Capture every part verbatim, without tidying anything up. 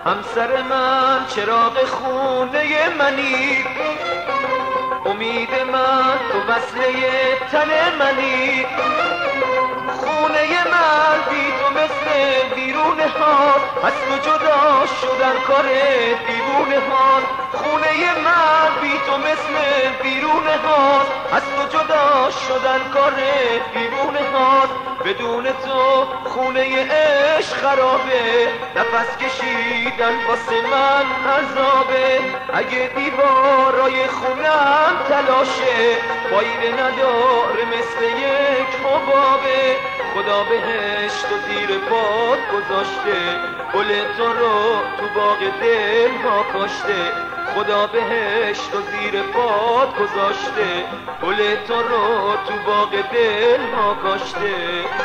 همسر من چراغ خونه منی، امید من تو وصله تن منی. خونه من بی تو مثل بیرون ها، از تو جدا شدن کار دیوونه ها. خونه من بی تو مثل بیرون ها، از تو جدا شدن کار دیوونه ها. بدون تو خونه عشق خرابه، نفس کشیدن واسه من عذابه. اگه دیوارای خونم تلاشه، فایده نداره مثل یک حبابه. خدا بهشت و زیر پات گذاشته، گل تو رو تو باغ دل ها کاشته. خدا بهشت و زیر پات گذاشته، گل تو رو تو باغ دل ها کاشته.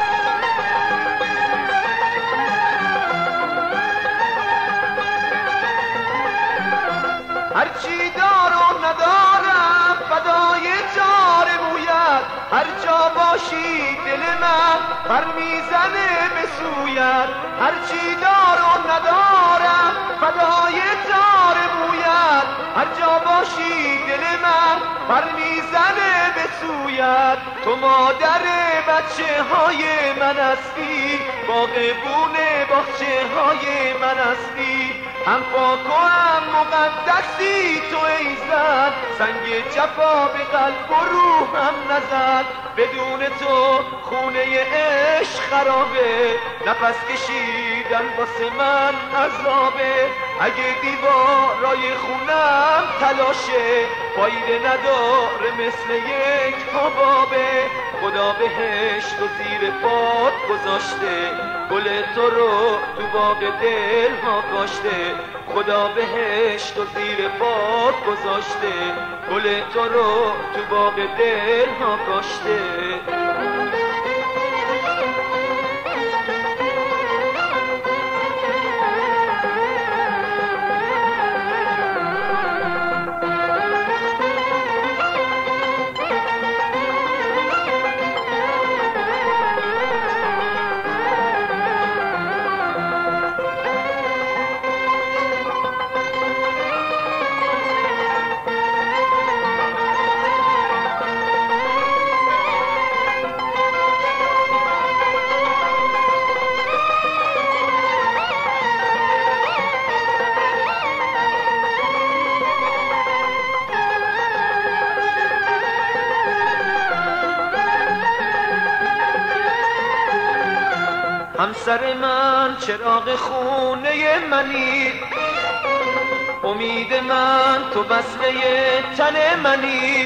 هرچی دارم ندارم فدای جار مویت، هر جا باشی دل من پر میزنه به سویت. هرچی دارم ندارم فدای جار مویت، هر جا باشی دل من پر میزنه به سویت. تو مادر بچه های من هستی، باغبون باغچه های من هستی. هم پاک و هم مقدسی تو ای زن، سنگ جفا به قلب و روحم نزن. بدون تو خونه عشق خرابه، نفس کشیدن واسه من عذابه. اگه دیوارای خونم تلاشه، فایده نداره مثل یک حبابه. خدا بهشت و زیر پات گذاشته، گل تو رو تو باغ دل ها کاشته. خدا بهشت و زیر پات گذاشته، گل تو رو تو باغ دل ها کاشته. همسر من چراغ خونه منی، امید من تو وصله تن منی.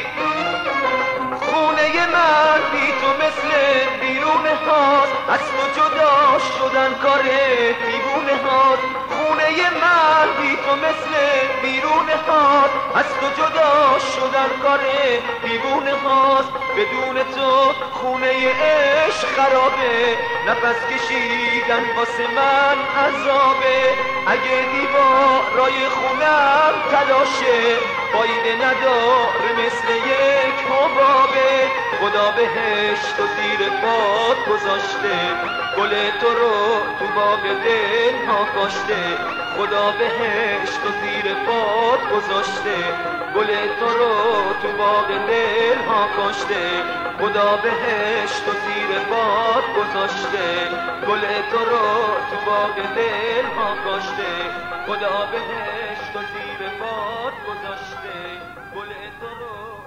خونه من بی تو مثل بیرون هاست، از تو جدا شدن کار دیوونه هاست. خونه من بی تو مثل بیرون هاست، از تو جدا شدن کار دیوونه هاست. بدون تو خونه عشق خرابه، نفس کشیدن واسه من عذابه. اگه دیوارای خونم تلاشه، فایده نداره مثل یک حبابه. خدا بهشت و زیر پات گذاشته، گل تو رو تو باغ دل ها کاشته. خدا بهشت و زیر پات گذاشته، گل تو رو تو باغ دل ها کاشته. خدا بهشت و زیر پات گذاشته، گل تو رو تو باغ دل ها کاشته. خدا بهشت و زیر پات گذاشته، گل تو رو